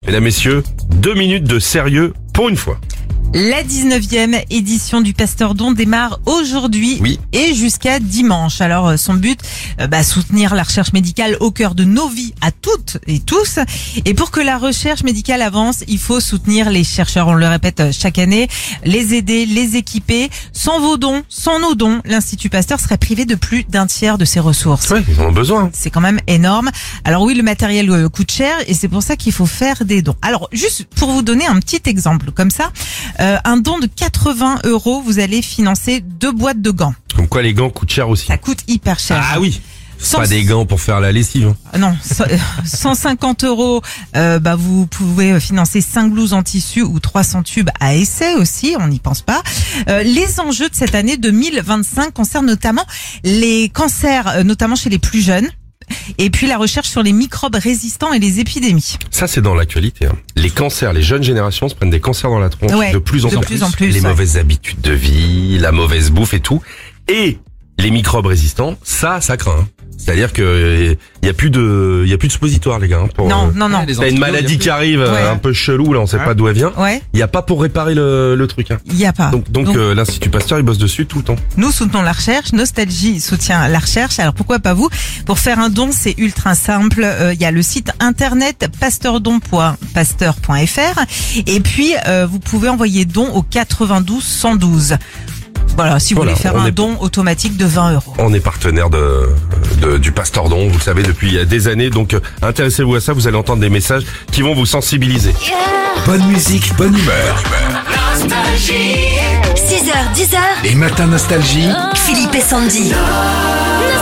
Mesdames, messieurs, 2 minutes de sérieux pour une fois. La 19e édition du Pasteur Don démarre aujourd'hui Oui. et jusqu'à dimanche. Alors son but, soutenir la recherche médicale au cœur de nos vies à toutes et tous. Et pour que la recherche médicale avance, il faut soutenir les chercheurs, on le répète chaque année, les aider, les équiper. Sans vos dons, sans nos dons, l'Institut Pasteur serait privé de plus d'un tiers de ses ressources. Ouais, ils en ont besoin. C'est quand même énorme. Alors oui, le matériel coûte cher et c'est pour ça qu'il faut faire des dons. Alors juste pour vous donner un petit exemple comme ça, un don de 80 €, vous allez financer 2 boîtes de gants. Comme quoi les gants coûtent cher aussi. Ça coûte hyper cher. Ah oui. C'est Sans- pas des gants pour faire la lessive. Non, 150 €, vous pouvez financer 5 blouses en tissu ou 300 tubes à essai aussi, on n'y pense pas. Les enjeux de cette année 2025 concernent notamment les cancers, notamment chez les plus jeunes. Et puis la recherche sur les microbes résistants et les épidémies. Ça, c'est dans l'actualité. Les cancers, les jeunes générations se prennent des cancers dans la tronche Ouais, de plus en plus. Les ouais. mauvaises habitudes de vie, la mauvaise bouffe et tout. Et les microbes résistants, ça craint. C'est-à-dire que il y a plus de suppositoire, les gars. Pour, Non. t'as une maladie qui arrive Ouais. un peu chelou, là, on sait pas d'où elle vient. Ouais, Il y a pas pour réparer le truc. il y a pas. Donc l'Institut Pasteur, il bosse dessus tout le temps. Nous soutenons la recherche, Nostalgie soutient la recherche, alors pourquoi pas vous? Pour faire un don, c'est ultra simple, il y a le site internet pasteurdon.pasteur.fr et puis vous pouvez envoyer don au 92 112. Voilà, si vous voulez faire un don automatique de 20 €. On est partenaire du Pasteur Don, vous le savez, depuis des années. Donc intéressez-vous à ça, vous allez entendre des messages qui vont vous sensibiliser. Bonne musique, bonne humeur. 6h, 10h, Les matins nostalgie. Philippe et Sandy.